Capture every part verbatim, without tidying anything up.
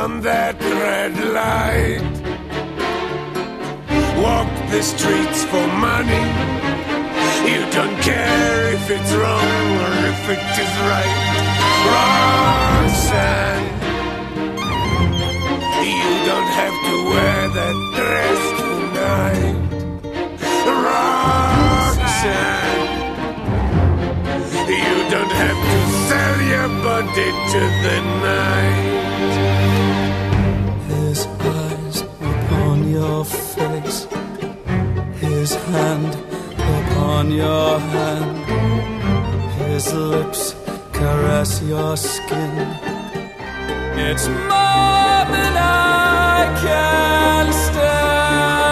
on that red light. Walk the streets for money. You don't care if it's wrong or if it is right. Roxanne, you don't have to wear that dress tonight. Roxanne, you don't have to sell your body to the night. His eyes upon your face, his hand upon your hand, his lips caress your skin. It's more than I can stand.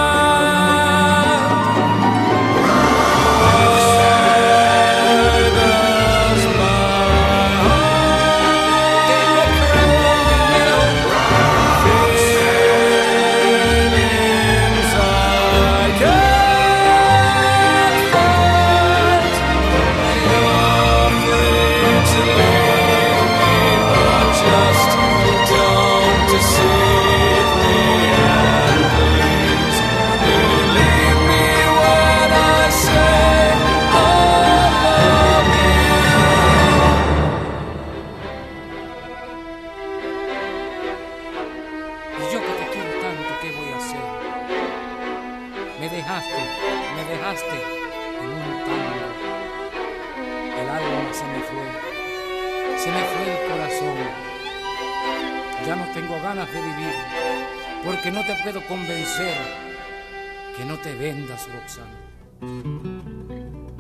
Porque no te puedo convencer que no te vendas, Roxana.